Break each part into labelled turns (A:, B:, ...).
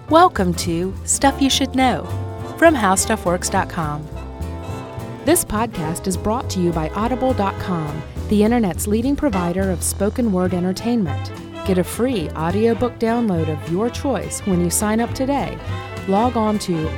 A: Welcome to Stuff You Should Know from HowStuffWorks.com. This podcast is brought to you by Audible.com, the internet's leading provider of spoken word entertainment. Get a free audiobook download of your choice when you sign up today. Log on to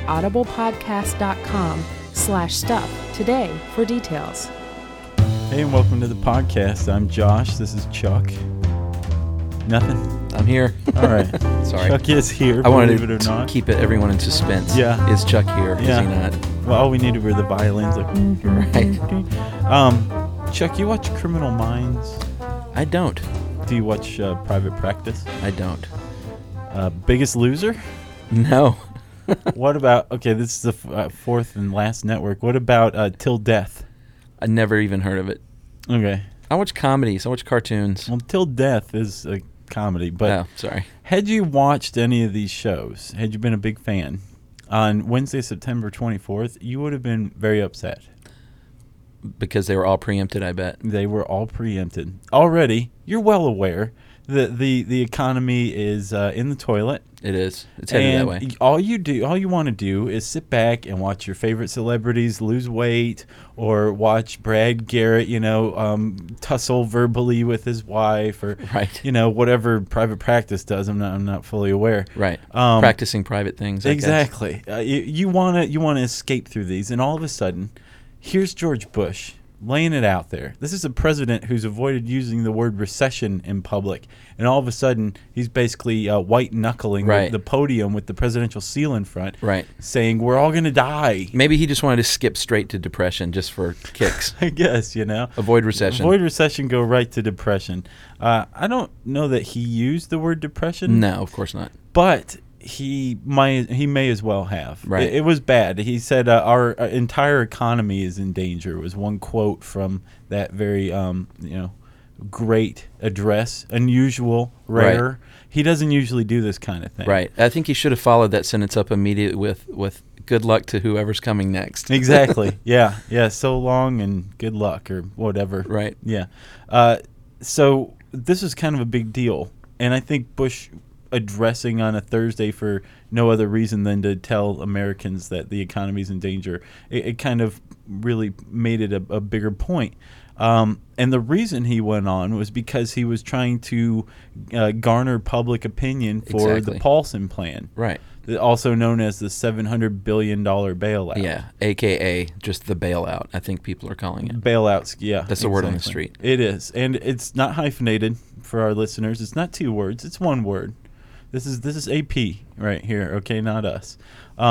A: audiblepodcast.com/stuff today for details.
B: Hey, and welcome to the podcast. I'm Josh. This is Chuck. Nothing?
C: I'm here.
B: All right.
C: Sorry.
B: Chuck is here,
C: I wanted
B: believe it or
C: to
B: not.
C: keep everyone in suspense.
B: Yeah.
C: Is Chuck here?
B: Yeah.
C: Is he not?
B: Well, all we needed were the violins. Like,
C: Right.
B: Chuck, you watch Criminal Minds?
C: I don't.
B: Do you watch Private Practice?
C: I don't.
B: Biggest Loser?
C: No.
B: What about, okay, this is the fourth and last network. What about Till Death?
C: I never even heard of it.
B: Okay.
C: I watch comedies. I watch cartoons.
B: Well, Till Death is a comedy, but
C: Oh, sorry.
B: had you watched any of these shows, had you been a big fan, on Wednesday, September 24th, you would have been very upset.
C: Because they were all preempted, I bet.
B: They were all preempted. Already, you're well aware that the economy is in the toilet.
C: It is. It's headed that way.
B: And all you want to do is sit back and watch your favorite celebrities lose weight, or watch Brad Garrett, tussle verbally with his wife, or
C: Right.
B: Whatever Private Practice does. I'm not fully aware.
C: Right. Practicing private things. I guess.
B: Exactly. You want to escape through these, and all of a sudden, here's George Bush laying it out there. This is a president who's avoided using the word recession in public, and all of a sudden he's basically white-knuckling
C: Right.
B: the podium with the presidential seal in front,
C: Right.
B: saying we're all going to die.
C: Maybe he just wanted to skip straight to depression just for kicks.
B: I guess,
C: Avoid recession.
B: Avoid recession, go right to depression. I don't know that he used the word depression.
C: No, of course not.
B: But he may as well have.
C: Right.
B: It was bad. He said our entire economy is in danger. Was one quote from that very great address. Unusual, rare.
C: Right.
B: He doesn't usually do this kind of thing.
C: Right. I think he should have followed that sentence up immediately with good luck to whoever's coming next.
B: Exactly. Yeah. So long and good luck, or whatever.
C: Right.
B: Yeah. So this is kind of a big deal, and I think Bush addressing on a Thursday for no other reason than to tell Americans that the economy's in danger, it kind of really made it a bigger point. And the reason he went on was because he was trying to garner public opinion for
C: Exactly.
B: the Paulson plan,
C: Right.
B: also known as the $700 billion bailout.
C: Yeah, a.k.a. just the bailout, I think people are calling it.
B: Bailouts, yeah.
C: That's the word on the street.
B: It is. And it's not hyphenated for our listeners. It's not two words. It's one word. This is AP right here, okay, not us.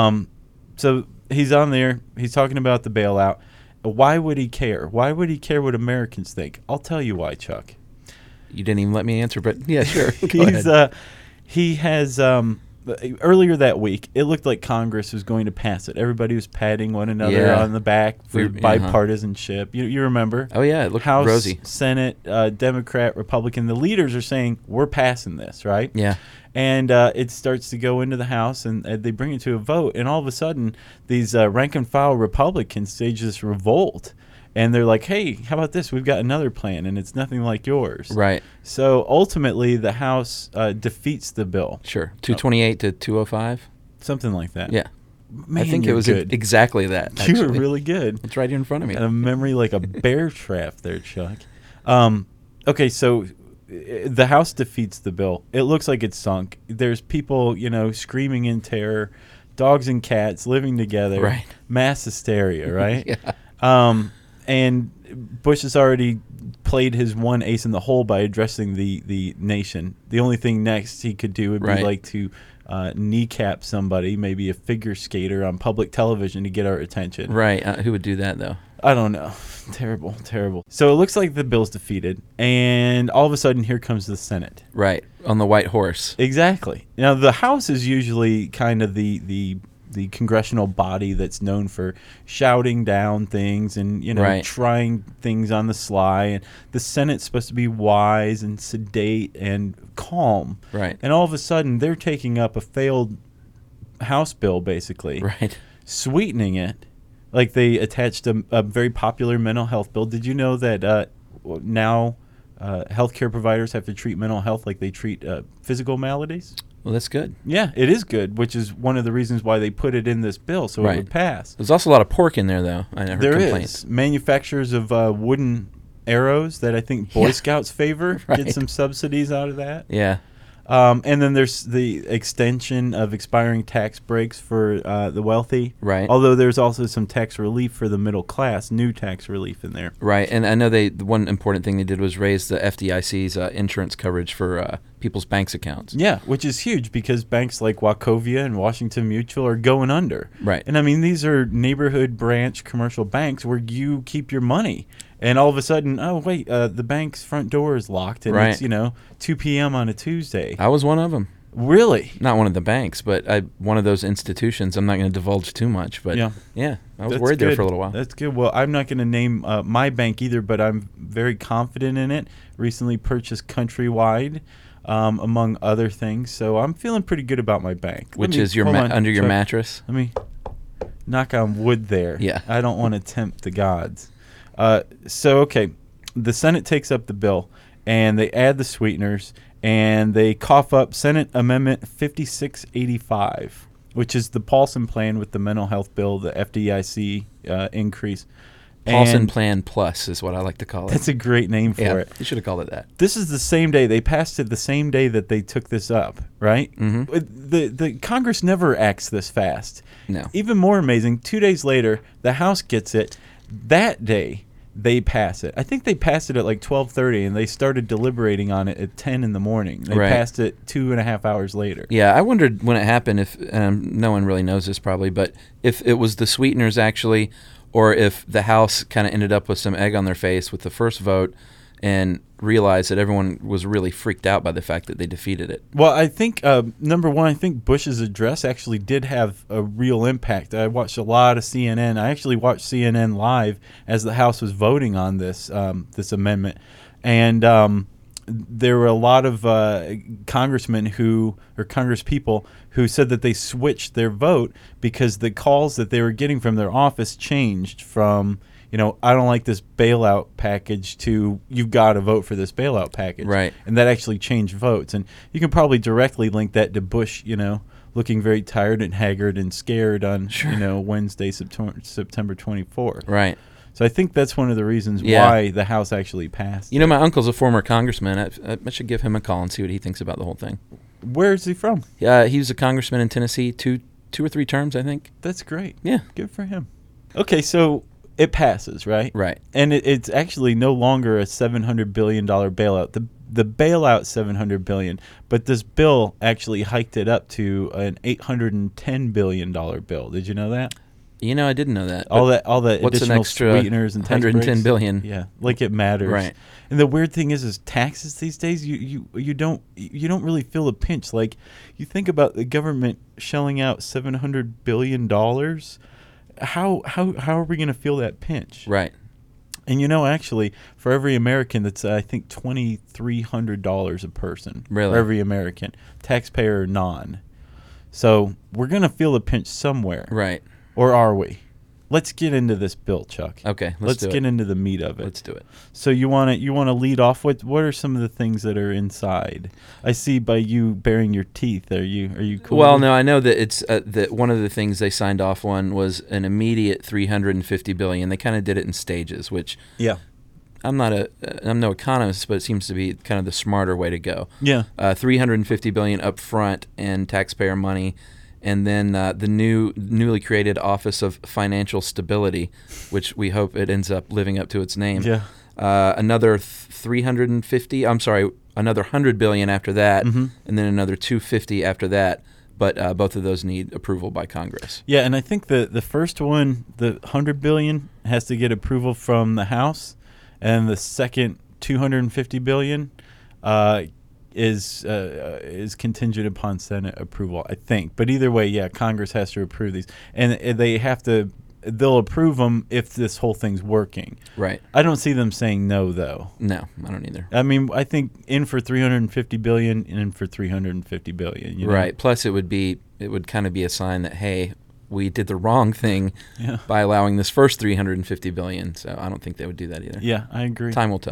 B: So he's on there. He's talking about the bailout. Why would he care? Why would he care what Americans think? I'll tell you why, Chuck.
C: You didn't even let me answer, but yeah, sure. Go ahead.
B: He has earlier that week, it looked like Congress was going to pass it. Everybody was patting one another
C: Yeah.
B: on the back for bipartisanship. You remember?
C: Oh, yeah, it looked
B: House,
C: rosy.
B: Senate, Democrat, Republican. The leaders are saying, we're passing this, right?
C: Yeah.
B: And it starts to go into the House, and they bring it to a vote. And all of a sudden, these rank-and-file Republicans stage this revolt. And they're like, hey, how about this? We've got another plan, and it's nothing like yours.
C: Right.
B: So ultimately, the House defeats the bill.
C: Sure. 228 to 205?
B: Something like that.
C: Yeah.
B: Man,
C: I think it
B: you're
C: was
B: good.
C: exactly that,
B: You
C: actually.
B: were really good.
C: It's right here in front of me.
B: A memory like a bear trap there, Chuck. Okay, so the House defeats the bill. It looks like it's sunk. There's people, screaming in terror, dogs and cats living together.
C: Right.
B: Mass hysteria, right?
C: Yeah.
B: And Bush has already played his one ace in the hole by addressing the nation. The only thing next he could do would be
C: Right.
B: like to kneecap somebody, maybe a figure skater on public television to get our attention.
C: Right. Who would do that, though?
B: I don't know. Terrible. So it looks like the bill's defeated, and all of a sudden here comes the Senate.
C: Right. On the white horse.
B: Exactly. Now the House is usually kind of the congressional body that's known for shouting down things and
C: Right.
B: trying things on the sly, and the Senate's supposed to be wise and sedate and calm.
C: Right.
B: And all of a sudden they're taking up a failed House bill, basically.
C: Right.
B: Sweetening it. Like they attached a very popular mental health bill. Did you know that now healthcare providers have to treat mental health like they treat physical maladies?
C: Well, that's good.
B: Yeah, it is good, which is one of the reasons why they put it in this bill so
C: Right.
B: it would pass.
C: There's also a lot of pork in there, though. I heard
B: There
C: complaints.
B: is manufacturers of wooden arrows that I think Boy Scouts favor
C: Right.
B: get some subsidies out of that.
C: Yeah.
B: And then there's the extension of expiring tax breaks for the wealthy.
C: Right.
B: Although there's also some tax relief for the middle class, new tax relief in there.
C: Right, and I know the one important thing they did was raise the FDIC's insurance coverage for people's banks accounts.
B: Yeah, which is huge because banks like Wachovia and Washington Mutual are going under.
C: Right.
B: And I mean, these are neighborhood branch commercial banks where you keep your money. And all of a sudden, oh, wait, the bank's front door is locked and
C: Right.
B: it's, 2 p.m. on a Tuesday.
C: I was one of them.
B: Really?
C: Not one of the banks, but one of those institutions. I'm not going to divulge too much, but
B: Yeah.
C: I was
B: That's
C: worried there
B: good.
C: for a little while.
B: That's good. Well, I'm not going to name my bank either, but I'm very confident in it. Recently purchased Countrywide, among other things. So I'm feeling pretty good about my bank.
C: Which is your
B: hold on,
C: under your
B: Chuck.
C: mattress?
B: Let me knock on wood there.
C: Yeah.
B: I don't want to tempt the gods. Okay, the Senate takes up the bill, and they add the sweeteners, and they cough up Senate Amendment 5685, which is the Paulson plan with the mental health bill, the FDIC increase.
C: Paulson
B: And
C: Plan Plus is what I like to call it.
B: that's a great name for it.
C: You should have called it that.
B: This is the same day. They passed it the same day that they took this up, right?
C: Mm-hmm.
B: The Congress never acts this fast.
C: No.
B: Even more amazing, 2 days later, the House gets it. That day, they pass it. I think they passed it at like 12:30, and they started deliberating on it at 10 in the morning. They
C: Right.
B: passed it 2.5 hours later.
C: Yeah, I wondered when it happened if, and no one really knows this probably, but if it was the sweeteners actually, or if the House kind of ended up with some egg on their face with the first vote and realized that everyone was really freaked out by the fact that they defeated it.
B: Well, I think, number one, I think Bush's address actually did have a real impact. I watched a lot of CNN. I actually watched CNN live as the House was voting on this this amendment. And there were a lot of congressmen or congresspeople who said that they switched their vote because the calls that they were getting from their office changed from, I don't like this bailout package to you've got to vote for this bailout package.
C: Right.
B: And that actually changed votes. And you can probably directly link that to Bush, looking very tired and haggard and scared on, Wednesday, September 24th.
C: Right.
B: So I think that's one of the reasons
C: Yeah.
B: why the House actually passed.
C: My uncle's a former congressman. I should give him a call and see what he thinks about the whole thing.
B: Where is he from?
C: Yeah, he was a congressman in Tennessee, two or three terms, I think.
B: That's great.
C: Yeah.
B: Good for him. Okay, so it passes, right?
C: Right.
B: And it's actually no longer a $700 billion bailout. The bailout $700 billion, but this bill actually hiked it up to an $810 billion bill. Did you know that?
C: I didn't know that.
B: All that
C: what's an
B: additional
C: extra
B: sweeteners and tax
C: 110
B: breaks?
C: billion?
B: Yeah, like it matters.
C: Right.
B: And the weird thing is taxes these days you don't really feel a pinch. Like you think about the government shelling out $700 billion. How are we going to feel that pinch?
C: Right.
B: And actually, for every American, that's I think $2,300 a person.
C: Really?
B: For every American, taxpayer or non. So we're going to feel a pinch somewhere.
C: Right.
B: Or are we? Let's get into this bill, Chuck.
C: Okay,
B: Let's
C: do
B: get
C: it.
B: into the meat of it.
C: Let's do it.
B: So you want to lead off with what are some of the things that are inside? I see by you baring your teeth. Are you cool?
C: Well, no, I know that it's that one of the things they signed off on was an immediate $350 billion. They kind of did it in stages, which
B: Yeah.
C: I'm no economist, but it seems to be kind of the smarter way to go.
B: Yeah.
C: $350 billion up front in taxpayer money, and then the newly created Office of Financial Stability, which we hope it ends up living up to its name.
B: Yeah.
C: Another another $100 billion after that,
B: Mm-hmm.
C: and then another $250 after that. But both of those need approval by Congress.
B: Yeah, and I think the first one, the $100 billion, has to get approval from the House, and the second $250 billion is contingent upon Senate approval, I think. But either way, yeah, Congress has to approve these, and they'll approve them if this whole thing's working.
C: Right.
B: I don't see them saying no, though.
C: No, I don't either.
B: I mean, I think in for $350 billion, in for $350 billion.
C: Right. Plus, it would kind of be a sign that, hey, we did the wrong thing
B: Yeah.
C: by allowing this first $350 billion. So I don't think they would do that either.
B: Yeah, I agree.
C: Time will tell.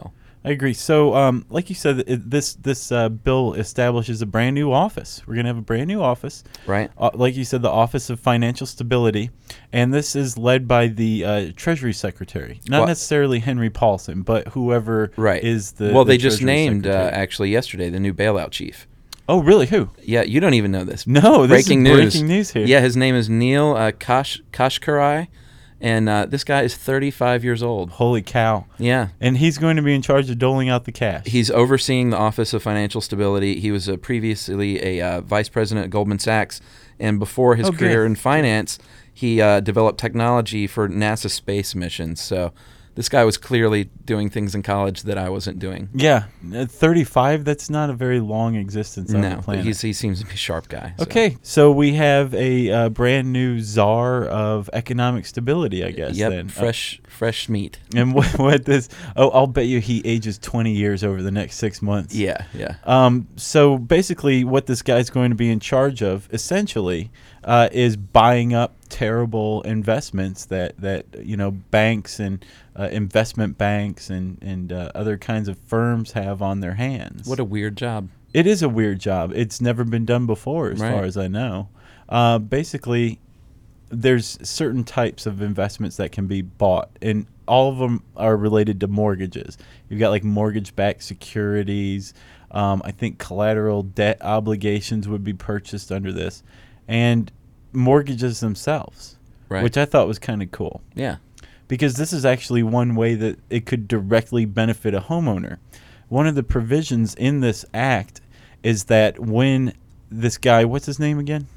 B: I agree. So, like you said, this bill establishes a brand new office. We're going to have a brand new office.
C: Right.
B: Like you said, the Office of Financial Stability. And this is led by the Treasury Secretary. Not necessarily Henry Paulson, but whoever is the
C: Well,
B: the
C: they just
B: Treasury
C: named,
B: Secretary.
C: actually, yesterday, the new bailout chief.
B: Oh, really? Who?
C: Yeah, you don't even know this.
B: No, this
C: breaking
B: is
C: news.
B: breaking news here.
C: Yeah, his name is Neil Kashkari, and this guy is 35 years old.
B: Holy cow.
C: Yeah.
B: And he's going to be in charge of doling out the cash.
C: He's overseeing the Office of Financial Stability. He was previously a vice president at Goldman Sachs, and before his career in finance, he developed technology for NASA space missions. So this guy was clearly doing things in college that I wasn't doing.
B: Yeah, 35, that's not a very long existence on the
C: No,
B: planet.
C: but he seems to be a sharp guy. So.
B: Okay, so we have a brand new czar of economic stability, I guess.
C: Yep,
B: then.
C: fresh meat.
B: And what this? Oh, I'll bet you he ages 20 years over the next 6 months.
C: Yeah.
B: So basically, what this guy's going to be in charge of, essentially, is buying up terrible investments that banks and investment banks and other kinds of firms have on their hands.
C: What a weird job.
B: It is a weird job. It's never been done before, as far as I know. Basically, there's certain types of investments that can be bought, and all of them are related to mortgages. You've got like mortgage-backed securities. I think collateral debt obligations would be purchased under this, and mortgages themselves, which I thought was kind of cool.
C: Yeah.
B: Because this is actually one way that it could directly benefit a homeowner. One of the provisions in this act is that when this guy, what's his name again?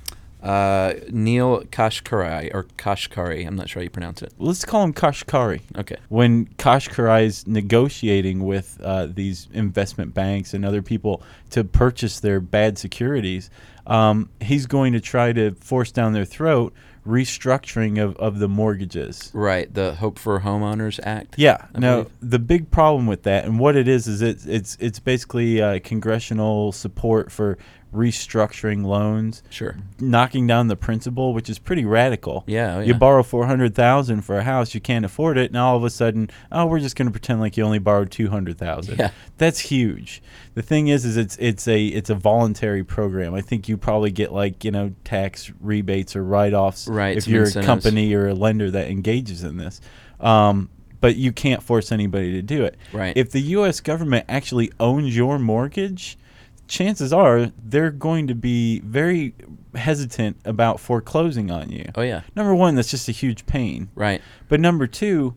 C: Neil Kashkari. I'm not sure how you pronounce it.
B: Let's call him Kashkari.
C: Okay.
B: When Kashkari is negotiating with these investment banks and other people to purchase their bad securities, he's going to try to force down their throat restructuring of the mortgages.
C: Right, the Hope for Homeowners Act.
B: Yeah.
C: I
B: Now,
C: believe.
B: the big problem with that, and what it is it's basically congressional support for restructuring loans,
C: Sure.
B: knocking down the principal, which is pretty radical.
C: Yeah, oh,
B: You
C: yeah.
B: borrow $400,000 for a house, you can't afford it, and all of a sudden, we're just going to pretend like you only borrowed $200,000.
C: Yeah.
B: That's huge. The thing is it's a voluntary program. I think you probably get tax rebates or write-offs
C: Right,
B: if
C: some
B: you're
C: incentives.
B: a company or a lender that engages in this. But you can't force anybody to do it.
C: Right.
B: If the U.S. government actually owns your mortgage, chances are they're going to be very hesitant about foreclosing on you.
C: Oh, yeah.
B: Number one, that's just a huge pain.
C: Right.
B: But number two,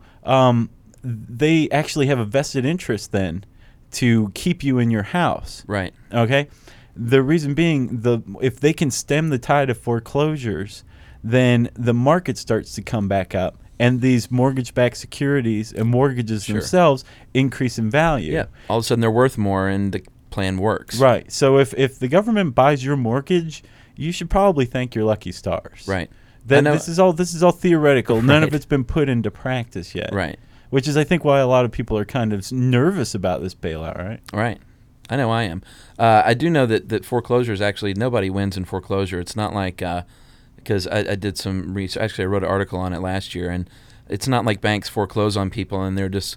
B: they actually have a vested interest then to keep you in your house.
C: Right.
B: Okay? The reason being, if they can stem the tide of foreclosures, then the market starts to come back up, and these mortgage-backed securities and mortgages themselves increase in value.
C: Yeah. All of a sudden they're worth more, and the plan works.
B: Right. So if the government buys your mortgage, you should probably thank your lucky stars.
C: Right.
B: That this is all theoretical. None of
C: Right.
B: it's been put into practice yet.
C: Right.
B: Which is, I think, why a lot of people are kind of nervous about this bailout. Right.
C: Right. I know I am. I do know that foreclosures, actually, nobody wins in foreclosure. It's not like, because I did some research. Actually, I wrote an article on it last year, and it's not like banks foreclose on people and they're just,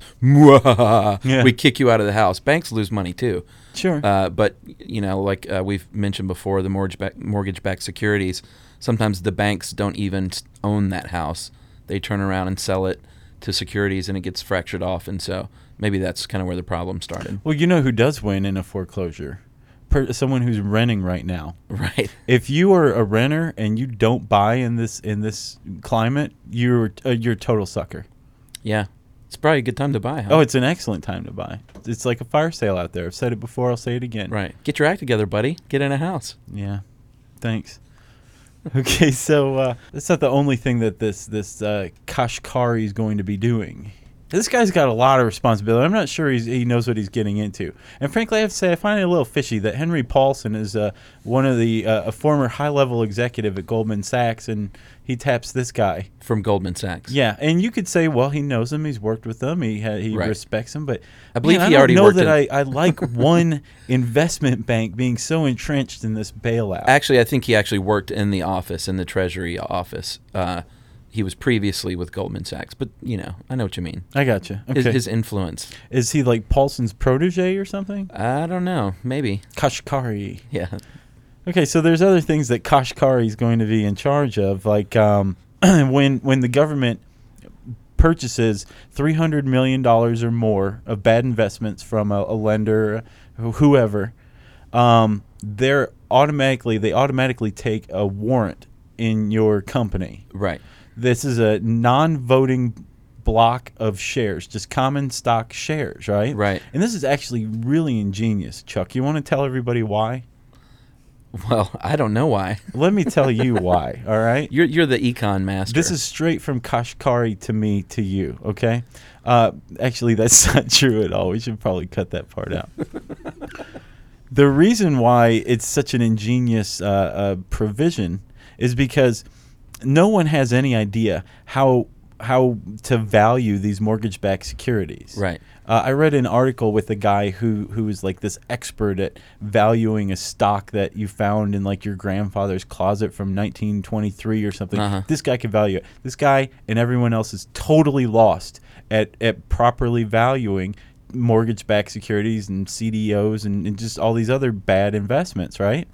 C: we kick you out of the house. Banks lose money too.
B: Sure.
C: But, like we've mentioned before, the mortgage-backed securities, sometimes the banks don't even own that house. They turn around and sell it to securities, and it gets fractured off. And so maybe that's kind of where the problem started.
B: Well, you know who does win in a foreclosure? Someone who's renting right now.
C: Right.
B: If you are a renter and you don't buy in this climate, you're a total sucker.
C: Yeah. It's probably a good time to buy, huh?
B: Oh, it's an excellent time to buy. It's like a fire sale out there. I've said it before. I'll say it again.
C: Right. Get your act together, buddy. Get in a house.
B: Yeah. Thanks. Okay, so that's not the only thing that this Kashkari is going to be doing. This guy's got a lot of responsibility. I'm not sure he knows what he's getting into. And frankly, I have to say, I find it a little fishy that Henry Paulson is one of a former high-level executive at Goldman Sachs, and he taps this guy.
C: From Goldman Sachs.
B: Yeah, and you could say, well, he knows him. He's worked with them. He
C: Right.
B: respects him. But
C: I believe
B: man,
C: he already
B: I don't
C: worked
B: know that
C: in-
B: I like one investment bank being so entrenched in this bailout.
C: Actually, I think he actually worked in the office, in the Treasury office. he was previously with Goldman Sachs. But, I know what you mean.
B: I gotcha. Okay.
C: His influence.
B: Is he like Paulson's protege or something?
C: I don't know. Maybe.
B: Kashkari.
C: Yeah.
B: Okay, so there's other things that Kashkari is going to be in charge of, like when the government purchases $300 million or more of bad investments from a lender, whoever, they automatically take a warrant in your company.
C: Right.
B: This is a non-voting block of shares, just common stock shares, right?
C: Right.
B: And this is actually really ingenious, Chuck. You want to tell everybody why?
C: Well, I don't know why.
B: Let me tell you why, all right?
C: You're the econ master.
B: This is straight from Kashkari to me to you, okay? Actually, that's not true at all. We should probably cut that part out. The reason why it's such an ingenious provision is because no one has any idea how to value these mortgage-backed securities.
C: Right.
B: I read an article with a guy who is like this expert at valuing a stock that you found in like your grandfather's closet from 1923 or something.
C: Uh-huh.
B: This guy could value it. This guy and everyone else is totally lost at properly valuing mortgage-backed securities and CDOs and just all these other bad investments, right?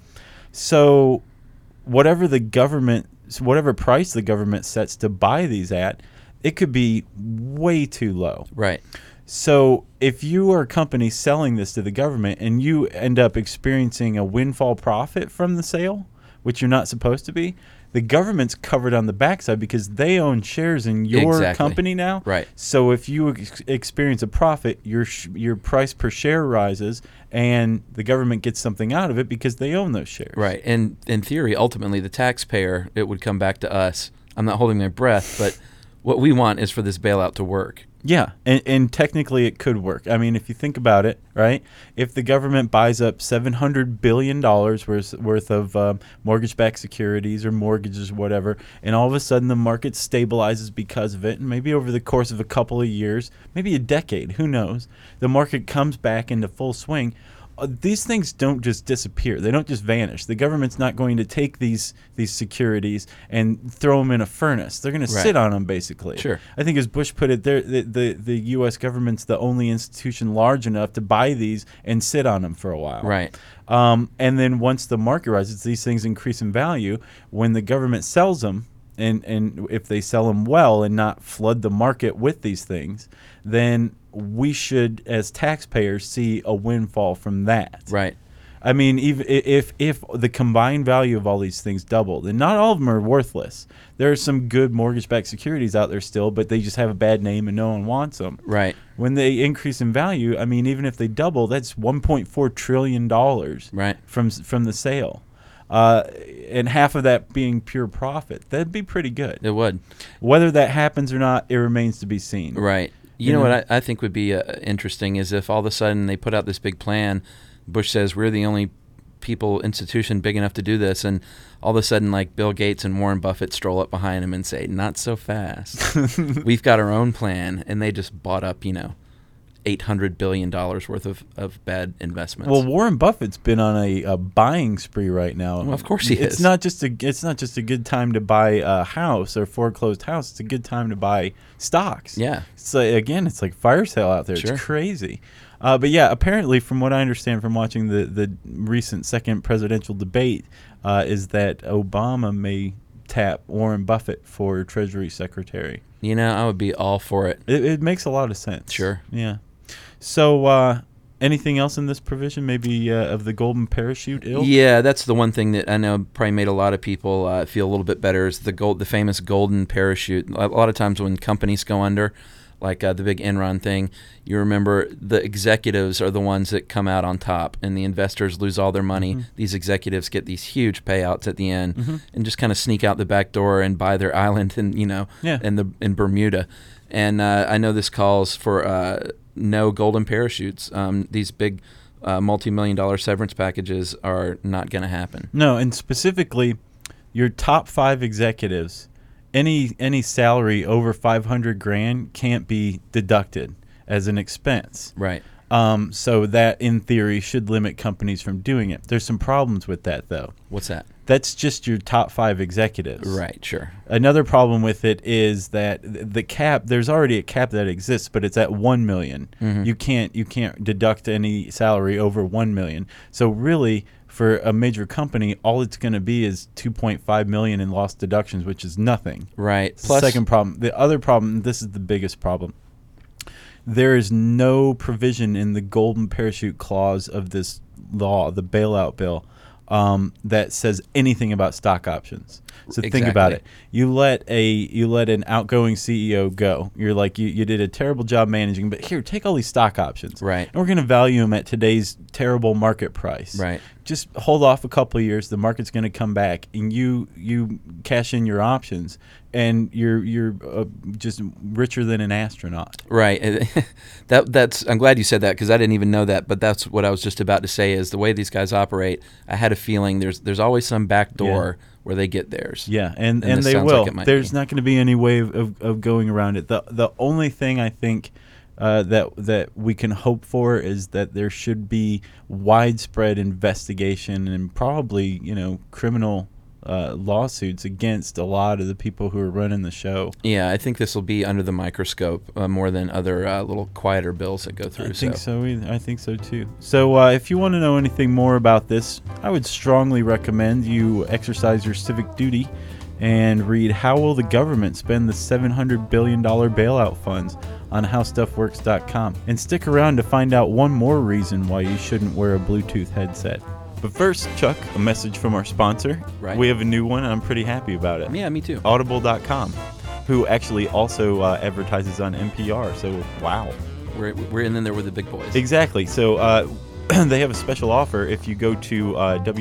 B: So whatever price the government sets to buy these at, it could be way too low.
C: Right.
B: So if you are a company selling this to the government and you end up experiencing a windfall profit from the sale, which you're not supposed to be, the government's covered on the backside because they own shares in your company now.
C: Right.
B: So if you experience a profit, your price per share rises, and the government gets something out of it because they own those shares.
C: Right. And in theory, ultimately, the taxpayer, it would come back to us. I'm not holding my breath, but what we want is for this bailout to work.
B: Yeah, and technically it could work. I mean, if you think about it, right? If the government buys up $700 billion worth of mortgage-backed securities or mortgages, whatever, and all of a sudden the market stabilizes because of it, and maybe over the course of a couple of years, maybe a decade, who knows, the market comes back into full swing. These things don't just disappear. They don't just vanish. The government's not going to take these securities and throw them in a furnace. They're going to sit on them, basically.
C: Sure.
B: I think as Bush put it, the U.S. government's the only institution large enough to buy these and sit on them for a while.
C: Right.
B: And then once the market rises, these things increase in value. When the government sells them, and if they sell them well and not flood the market with these things, then we should, as taxpayers, see a windfall from that.
C: Right.
B: I mean, even if the combined value of all these things doubled, and not all of them are worthless. There are some good mortgage-backed securities out there still, but they just have a bad name and no one wants them.
C: Right.
B: When they increase in value, I mean, even if they double, that's $1.4 trillion
C: right.
B: from the sale. And half of that being pure profit. That'd be pretty good.
C: It would.
B: Whether that happens or not, it remains to be seen.
C: Right. You know what I think would be interesting is if all of a sudden they put out this big plan, Bush says we're the only institution big enough to do this, and all of a sudden like Bill Gates and Warren Buffett stroll up behind him and say, not so fast. We've got our own plan, and they just bought up, $800 billion worth of bad investments.
B: Well, Warren Buffett's been on a buying spree right now.
C: Well, of course he is.
B: It's not just a good time to buy a house or foreclosed house. It's a good time to buy stocks.
C: Yeah.
B: So again, it's like fire sale out there.
C: Sure.
B: It's crazy. But yeah, apparently, from what I understand from watching the recent second presidential debate, is that Obama may tap Warren Buffett for Treasury Secretary.
C: I would be all for it.
B: It makes a lot of sense.
C: Sure.
B: Yeah. So, anything else in this provision, maybe of the golden parachute ilk?
C: Yeah, that's the one thing that I know probably made a lot of people feel a little bit better is the famous golden parachute. A lot of times when companies go under, like the big Enron thing, you remember the executives are the ones that come out on top, and the investors lose all their money. Mm-hmm. These executives get these huge payouts at the end, and just kind of sneak out the back door and buy their island, in Bermuda. And I know this calls for no golden parachutes. These big multi-million-dollar severance packages are not going to happen.
B: No, and specifically, your top 5 executives, any salary over $500,000 can't be deducted as an expense.
C: Right.
B: So that, in theory, should limit companies from doing it. There's some problems with that, though.
C: What's that?
B: that's just your top 5 executives.
C: Right, sure.
B: Another problem with it is that the cap, there's already a cap that exists, but it's at $1 million.
C: Mm-hmm.
B: You can't deduct any salary over $1 million. So really, for a major company, all it's going to be is $2.5 million in lost deductions, which is nothing.
C: Right.
B: Plus, second problem. The other problem, this is the biggest problem. There is no provision in the golden parachute clause of this law, the bailout bill, that says anything about stock options. So think about it. You let an outgoing CEO go. You're like, you did a terrible job managing, but here, take all these stock options.
C: Right.
B: And we're going to value them at today's terrible market price.
C: Right.
B: Just hold off a couple of years. The market's going to come back, and you cash in your options, and you're just richer than an astronaut.
C: Right. That's. I'm glad you said that because I didn't even know that. But that's what I was just about to say. Is the way these guys operate. I had a feeling there's always some back door where they get theirs.
B: Yeah, and they will. There's not going to be any way of going around it. The only thing I think that we can hope for is that there should be widespread investigation and probably criminal lawsuits against a lot of the people who are running the show.
C: Yeah, I think this will be under the microscope more than other little quieter bills that go through.
B: I think so. I think so too. So if you want to know anything more about this, I would strongly recommend you exercise your civic duty and read How Will the Government Spend the $700 Billion Bailout Funds on HowStuffWorks.com. And stick around to find out one more reason why you shouldn't wear a Bluetooth headset. But first, Chuck, a message from our sponsor.
C: Right.
B: We have a new one, and I'm pretty happy about it.
C: Yeah, me too.
B: Audible.com, who actually also advertises on NPR. So, wow.
C: We're in there with the big boys.
B: Exactly. So, they have a special offer. If you go to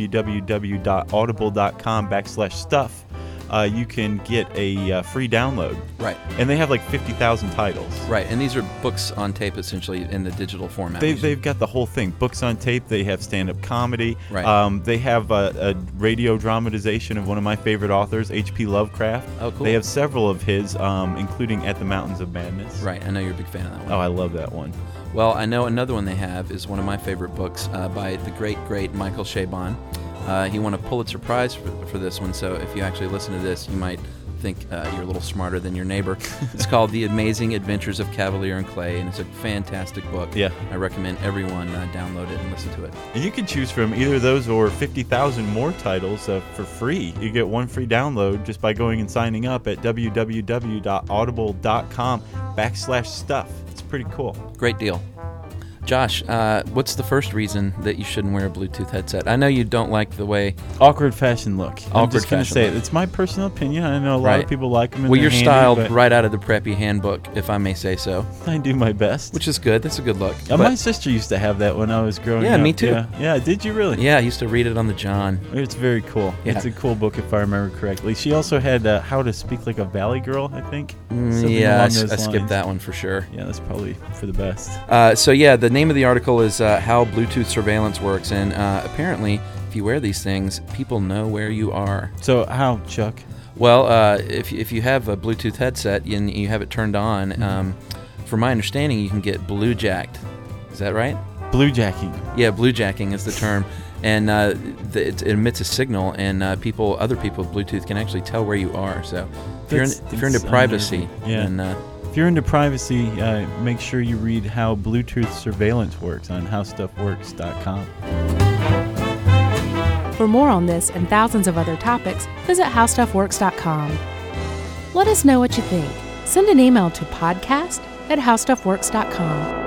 B: www.audible.com/stuff, you can get a free download.
C: Right.
B: And they have like 50,000 titles.
C: Right. And these are books on tape, essentially, in the digital format.
B: They've got the whole thing. Books on tape. They have stand-up comedy.
C: Right.
B: They have a radio dramatization of one of my favorite authors, H.P. Lovecraft.
C: Oh, cool.
B: They have several of his, including At the Mountains of Madness.
C: Right. I know you're a big fan of that one.
B: Oh, I love that one.
C: Well, I know another one they have is one of my favorite books by the great Michael Chabon. He won a Pulitzer Prize for this one, so if you actually listen to this, you might think you're a little smarter than your neighbor. It's called The Amazing Adventures of Cavalier and Clay, and it's a fantastic book.
B: Yeah.
C: I recommend everyone download it and listen to it.
B: And you can choose from either of those or 50,000 more titles for free. You get one free download just by going and signing up at www.audible.com/stuff. It's pretty cool.
C: Great deal. Josh, what's the first reason that you shouldn't wear a Bluetooth headset? I know you don't like the way...
B: Awkward fashion look. I'm just going to say
C: look.
B: it. It's my personal opinion. I know a lot of people like them.
C: Well, you're styled right out of the preppy handbook, if I may say so.
B: I do my best.
C: Which is good. That's a good look.
B: My sister used to have that when I was growing up.
C: Yeah, me too.
B: Yeah, did you really?
C: Yeah, I used to read it on the John.
B: It's very cool.
C: Yeah.
B: It's a cool book if I remember correctly. She also had How to Speak Like a Valley Girl, I think.
C: Yeah, I skipped that one for sure.
B: Yeah, that's probably for the best.
C: So yeah, the name of the article is How Bluetooth Surveillance Works, and apparently if you wear these things, people know where you are.
B: So how, Chuck?
C: Well, if you have a Bluetooth headset and you have it turned on, from my understanding, you can get blue-jacked. Is that right?
B: Blue-jacking.
C: Yeah, blue-jacking is the term. And it emits a signal, and other people with Bluetooth can actually tell where you are. So if you're into privacy, then...
B: if you're into privacy, make sure you read How Bluetooth Surveillance Works on HowStuffWorks.com.
A: For more on this and thousands of other topics, visit HowStuffWorks.com. Let us know what you think. Send an email to podcast@HowStuffWorks.com.